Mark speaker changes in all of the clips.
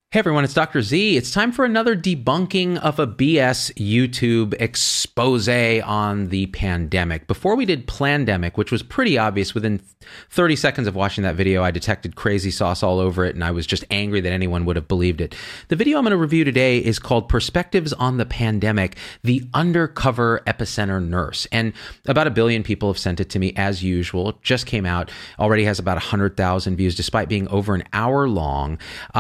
Speaker 1: Hey everyone, it's Dr. Z. It's time for another debunking of a BS YouTube expose on the pandemic. Before we did Plandemic, which was pretty obvious, within 30 seconds of watching that video, I detected crazy sauce all over it, and I was just angry that anyone would have believed it. The video I'm going to review today is called Perspectives on the Pandemic, the Undercover Epicenter Nurse. And about 1 billion people have sent it to me as usual. It just came out, already has about 100,000 views, despite being over an hour long.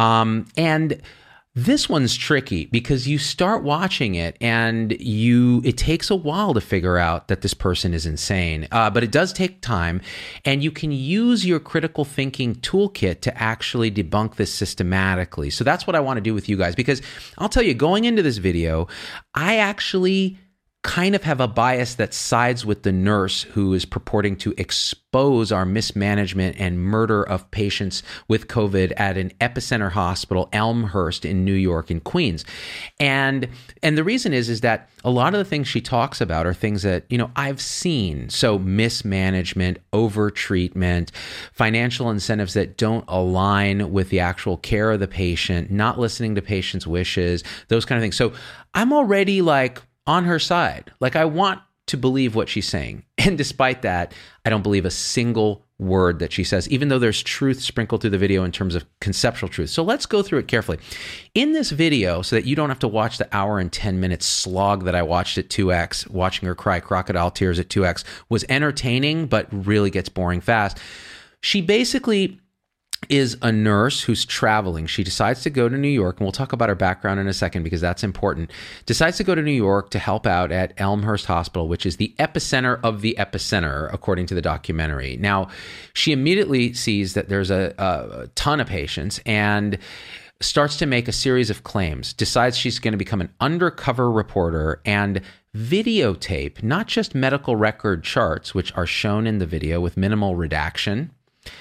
Speaker 1: And this one's tricky because you start watching it and it takes a while to figure out that this person is insane. But it does take time, and you can use your critical thinking toolkit to actually debunk this systematically. So that's what I want to do with you guys, because I'll tell you, going into this video, I actually kind of have a bias that sides with the nurse who is purporting to expose our mismanagement and murder of patients with COVID at an epicenter hospital, Elmhurst in New York and Queens. And the reason is that a lot of the things she talks about are things that, I've seen. So mismanagement, overtreatment, financial incentives that don't align with the actual care of the patient, not listening to patients' wishes, those kind of things. So I'm already on her side. I want to believe what she's saying. And despite that, I don't believe a single word that she says, even though there's truth sprinkled through the video in terms of conceptual truth. So let's go through it carefully. In this video, so that you don't have to watch the hour and 10 minute slog that I watched at 2X, watching her cry crocodile tears at 2X was entertaining, but really gets boring fast. She basically is a nurse who's traveling. She decides to go to New York, and we'll talk about her background in a second because that's important. Decides to go to New York to help out at Elmhurst Hospital, which is the epicenter of the epicenter, according to the documentary. Now, she immediately sees that there's a ton of patients and starts to make a series of claims, decides she's going to become an undercover reporter and videotape, not just medical record charts, which are shown in the video with minimal redaction,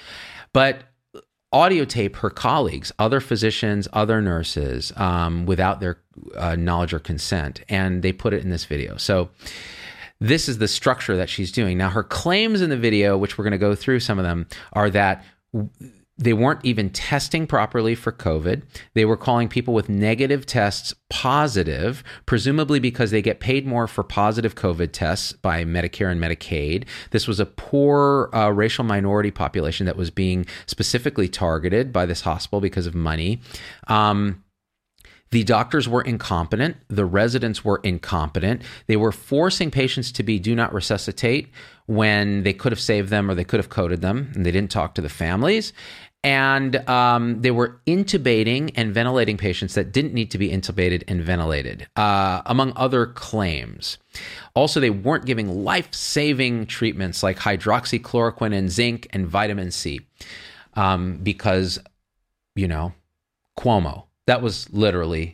Speaker 1: but audio tape her colleagues, other physicians, other nurses, without their knowledge or consent. And they put it in this video. So this is the structure that she's doing. Now, her claims in the video, which we're going to go through some of them, are that they weren't even testing properly for COVID. They were calling people with negative tests positive, presumably because they get paid more for positive COVID tests by Medicare and Medicaid. This was a poor racial minority population that was being specifically targeted by this hospital because of money. The doctors were incompetent. The residents were incompetent. They were forcing patients to be do not resuscitate when they could have saved them or they could have coded them, and they didn't talk to the families. And they were intubating and ventilating patients that didn't need to be intubated and ventilated, among other claims. Also, they weren't giving life-saving treatments like hydroxychloroquine and zinc and vitamin C because, Cuomo. That was literally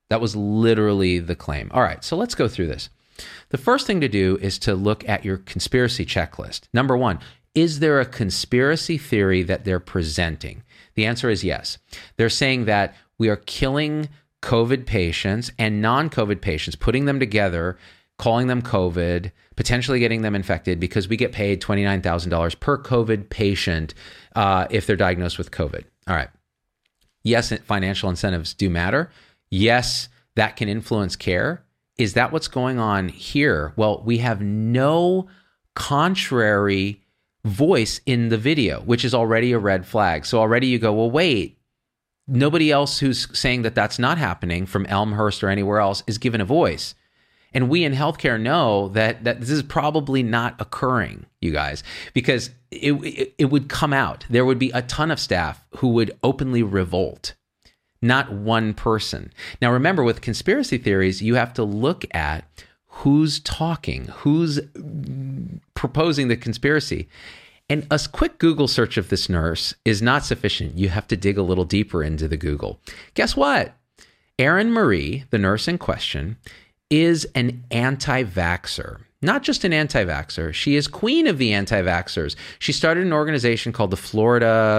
Speaker 1: the claim. All right, so let's go through this. The first thing to do is to look at your conspiracy checklist. Number one, is there a conspiracy theory that they're presenting? The answer is yes. They're saying that we are killing COVID patients and non-COVID patients, putting them together, calling them COVID, potentially getting them infected because we get paid $29,000 per COVID patient if they're diagnosed with COVID. All right. Yes, financial incentives do matter. Yes, that can influence care. Is that what's going on here? Well, we have no contrary voice in the video, which is already a red flag. So already you go, well, wait, nobody else who's saying that that's not happening from Elmhurst or anywhere else is given a voice. And we in healthcare know that this is probably not occurring, you guys, because it would come out. There would be a ton of staff who would openly revolt, not one person. Now, remember, with conspiracy theories, you have to look at who's talking, who's proposing the conspiracy. And a quick Google search of this nurse is not sufficient. You have to dig a little deeper into the Google. Guess what? Erin Marie, the nurse in question, is an anti-vaxxer. Not just an anti-vaxxer. She is queen of the anti-vaxxers. She started an organization called the Florida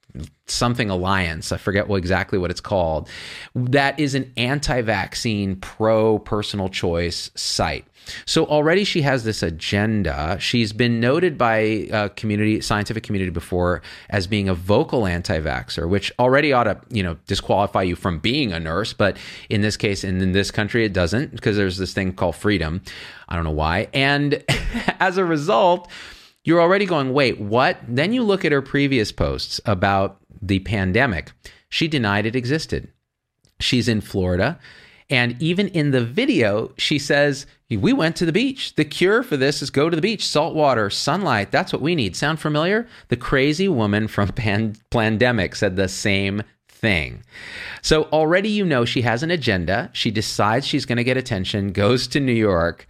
Speaker 1: something alliance. I forget exactly what it's called. That is an anti-vaccine, pro-personal choice site. So already she has this agenda. She's been noted by scientific community before as being a vocal anti-vaxxer, which already ought to, disqualify you from being a nurse. But in this case, and in this country, it doesn't, because there's this thing called freedom. I don't know why. And as a result, you're already going, wait, what? Then you look at her previous posts about the pandemic. She denied it existed. She's in Florida. And even in the video, she says, we went to the beach. The cure for this is go to the beach, salt water, sunlight. That's what we need. Sound familiar? The crazy woman from Plandemic said the same thing. So already she has an agenda. She decides she's going to get attention, goes to New York,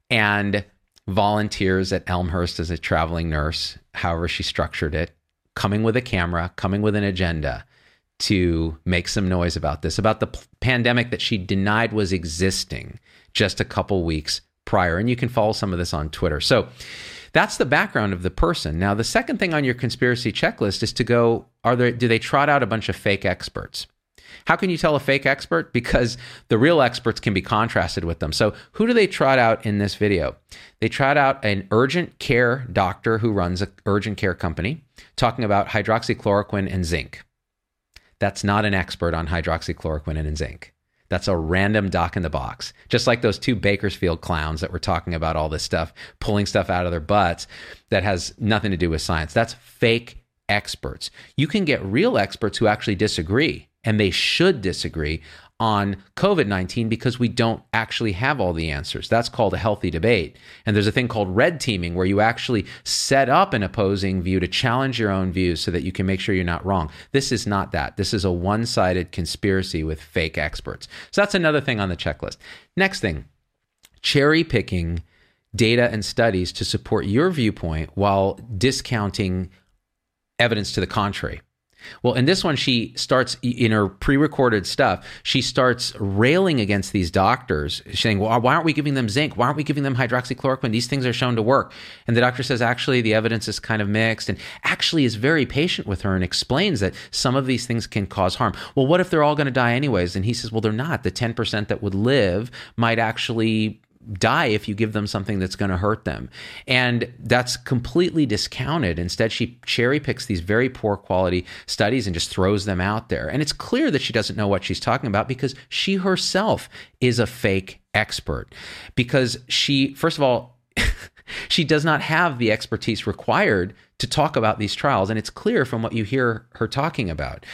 Speaker 1: and volunteers at Elmhurst as a traveling nurse, however she structured it, coming with a camera, coming with an agenda to make some noise about this, about the pandemic that she denied was existing just a couple weeks prior. And you can follow some of this on Twitter. So that's the background of the person. Now, the second thing on your conspiracy checklist is to go, do they trot out a bunch of fake experts? How can you tell a fake expert? Because the real experts can be contrasted with them. So who do they trot out in this video? They trot out an urgent care doctor who runs an urgent care company talking about hydroxychloroquine and zinc. That's not an expert on hydroxychloroquine and zinc. That's a random doc in the box. Just like those two Bakersfield clowns that were talking about all this stuff, pulling stuff out of their butts that has nothing to do with science. That's fake experts. You can get real experts who actually disagree, and they should disagree on COVID-19 because we don't actually have all the answers. That's called a healthy debate. And there's a thing called red teaming where you actually set up an opposing view to challenge your own views so that you can make sure you're not wrong. This is not that. This is a one-sided conspiracy with fake experts. So that's another thing on the checklist. Next thing, cherry picking data and studies to support your viewpoint while discounting evidence to the contrary. Well, in this one, she starts, in her pre-recorded stuff, she starts railing against these doctors, saying, well, why aren't we giving them zinc? Why aren't we giving them hydroxychloroquine? These things are shown to work. And the doctor says, actually, the evidence is kind of mixed, and actually is very patient with her and explains that some of these things can cause harm. Well, what if they're all going to die anyways? And he says, well, they're not. The 10% that would live might actually die if you give them something that's going to hurt them. And that's completely discounted. Instead, she cherry picks these very poor quality studies and just throws them out there. And it's clear that she doesn't know what she's talking about because she herself is a fake expert. Because she, first of all, she does not have the expertise required to talk about these trials. And it's clear from what you hear her talking about.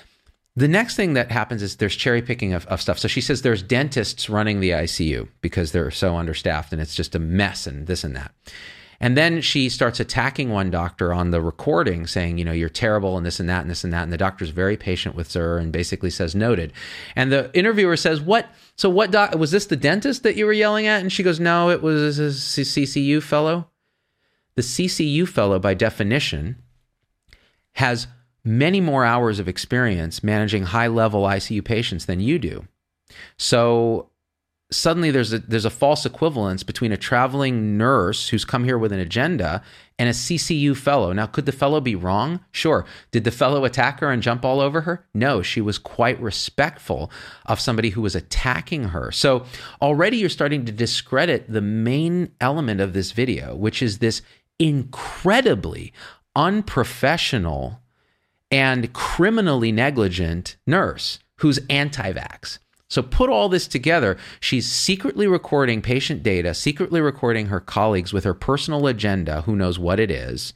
Speaker 1: The next thing that happens is there's cherry picking of stuff. So she says there's dentists running the ICU because they're so understaffed and it's just a mess and this and that. And then she starts attacking one doctor on the recording saying, you're terrible and this and that and this and that. And the doctor's very patient with her and basically says, noted. And the interviewer says, what doc, was this the dentist that you were yelling at? And she goes, no, it was a CCU fellow. The CCU fellow, by definition, has many more hours of experience managing high-level ICU patients than you do. So suddenly there's a false equivalence between a traveling nurse who's come here with an agenda and a CCU fellow. Now, could the fellow be wrong? Sure. Did the fellow attack her and jump all over her? No, she was quite respectful of somebody who was attacking her. So already you're starting to discredit the main element of this video, which is this incredibly unprofessional and criminally negligent nurse who's anti-vax. So put all this together. She's secretly recording patient data, secretly recording her colleagues with her personal agenda, who knows what it is,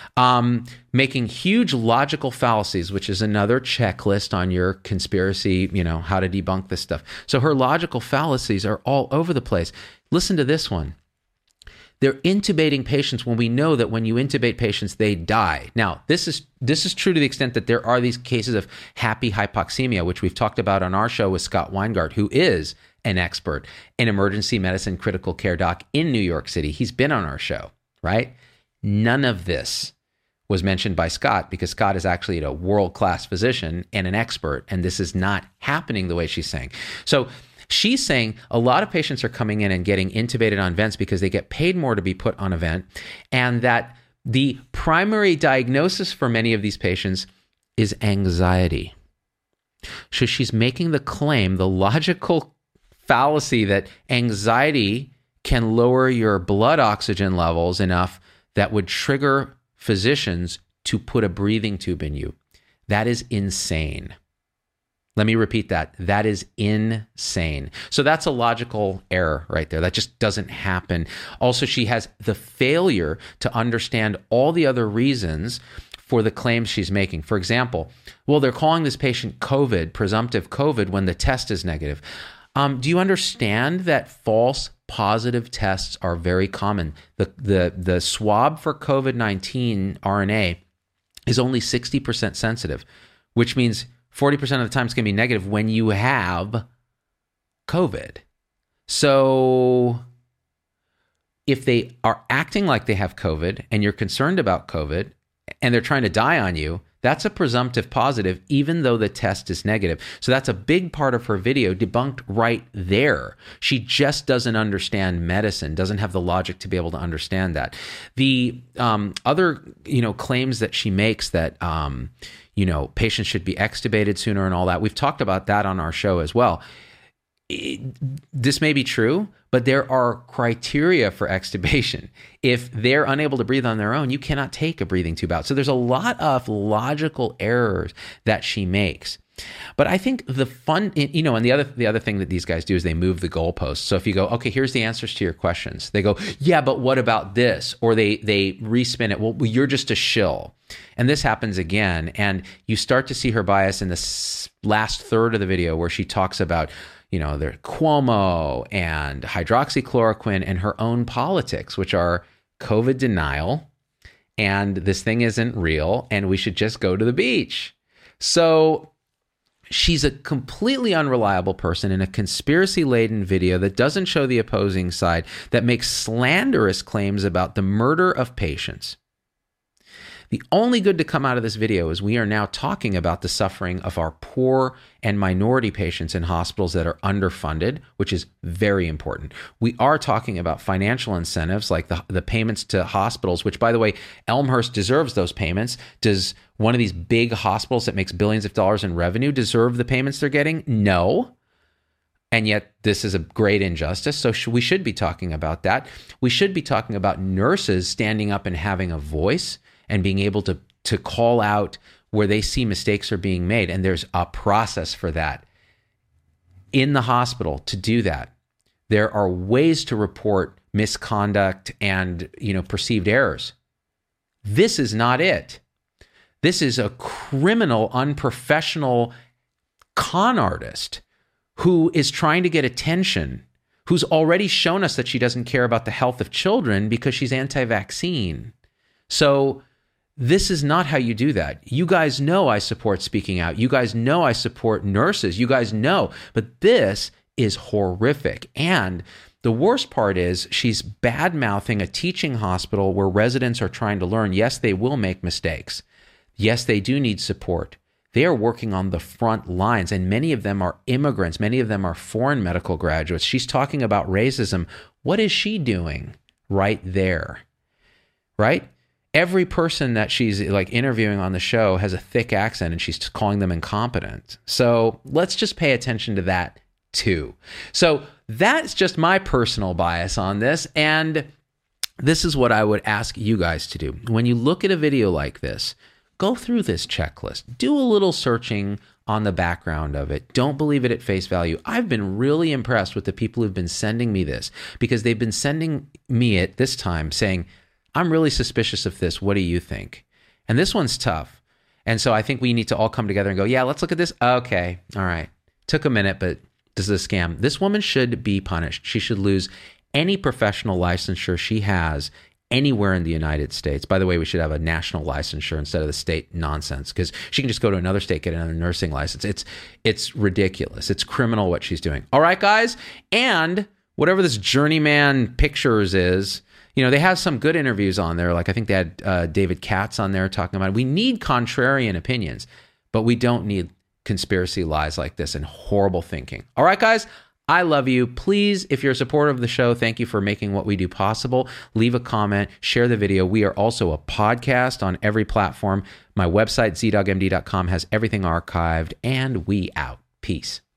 Speaker 1: making huge logical fallacies, which is another checklist on your conspiracy, how to debunk this stuff. So her logical fallacies are all over the place. Listen to this one. They're intubating patients when we know that when you intubate patients, they die. Now, this is true to the extent that there are these cases of happy hypoxemia, which we've talked about on our show with Scott Weingart, who is an expert in emergency medicine critical care doc in New York City. He's been on our show, right? None of this was mentioned by Scott because Scott is actually a world-class physician and an expert, and this is not happening the way she's saying. So she's saying a lot of patients are coming in and getting intubated on vents because they get paid more to be put on a vent, and that the primary diagnosis for many of these patients is anxiety. So she's making the claim, the logical fallacy, that anxiety can lower your blood oxygen levels enough that would trigger physicians to put a breathing tube in you. That is insane. Let me repeat that. That is insane. So that's a logical error right there. That just doesn't happen. Also, she has the failure to understand all the other reasons for the claims she's making. For example, well, they're calling this patient COVID, presumptive COVID, when the test is negative. Do you understand that false positive tests are very common? The swab for COVID-19 RNA is only 60% sensitive, which means 40% of the time it's going to be negative when you have COVID. So if they are acting like they have COVID and you're concerned about COVID and they're trying to die on you, that's a presumptive positive, even though the test is negative. So that's a big part of her video debunked right there. She just doesn't understand medicine, doesn't have the logic to be able to understand that. The other, claims that she makes that, patients should be extubated sooner and all that. We've talked about that on our show as well. This may be true, but there are criteria for extubation. If they're unable to breathe on their own, you cannot take a breathing tube out. So there's a lot of logical errors that she makes. But I think the fun, and the other thing that these guys do is they move the goalposts. So if you go, okay, here's the answers to your questions, they go, yeah, but what about this? Or they respin it. Well, you're just a shill. And this happens again. And you start to see her bias in the last third of the video where she talks about their Cuomo and hydroxychloroquine and her own politics, which are COVID denial, and this thing isn't real, and we should just go to the beach. So she's a completely unreliable person in a conspiracy-laden video that doesn't show the opposing side, that makes slanderous claims about the murder of patients. The only good to come out of this video is we are now talking about the suffering of our poor and minority patients in hospitals that are underfunded, which is very important. We are talking about financial incentives like the payments to hospitals, which, by the way, Elmhurst deserves those payments. Does one of these big hospitals that makes billions of dollars in revenue deserve the payments they're getting? No. And yet this is a great injustice. So we should be talking about that. We should be talking about nurses standing up and having a voice and being able to call out where they see mistakes are being made. And there's a process for that in the hospital to do that. There are ways to report misconduct and, perceived errors. This is not it. This is a criminal, unprofessional con artist who is trying to get attention, who's already shown us that she doesn't care about the health of children because she's anti-vaccine. So this is not how you do that. You guys know I support speaking out. You guys know I support nurses. You guys know. But this is horrific. And the worst part is she's bad-mouthing a teaching hospital where residents are trying to learn. Yes, they will make mistakes. Yes, they do need support. They are working on the front lines, and many of them are immigrants. Many of them are foreign medical graduates. She's talking about racism. What is she doing right there? Right? Every person that she's interviewing on the show has a thick accent and she's calling them incompetent. So let's just pay attention to that too. So that's just my personal bias on this. And this is what I would ask you guys to do. When you look at a video like this, go through this checklist, do a little searching on the background of it. Don't believe it at face value. I've been really impressed with the people who've been sending me this because they've been sending me it this time saying, I'm really suspicious of this. What do you think? And this one's tough. And so I think we need to all come together and go, yeah, let's look at this. Okay. All right. Took a minute, but this is a scam. This woman should be punished. She should lose any professional licensure she has anywhere in the United States. By the way, we should have a national licensure instead of the state nonsense because she can just go to another state, get another nursing license. It's ridiculous. It's criminal what she's doing. All right, guys. And whatever this Journeyman Pictures is, they have some good interviews on there. Like I think they had David Katz on there talking about it. We need contrarian opinions, but we don't need conspiracy lies like this and horrible thinking. All right, guys, I love you. Please, if you're a supporter of the show, thank you for making what we do possible. Leave a comment, share the video. We are also a podcast on every platform. My website, zdogmd.com, has everything archived, and we out. Peace.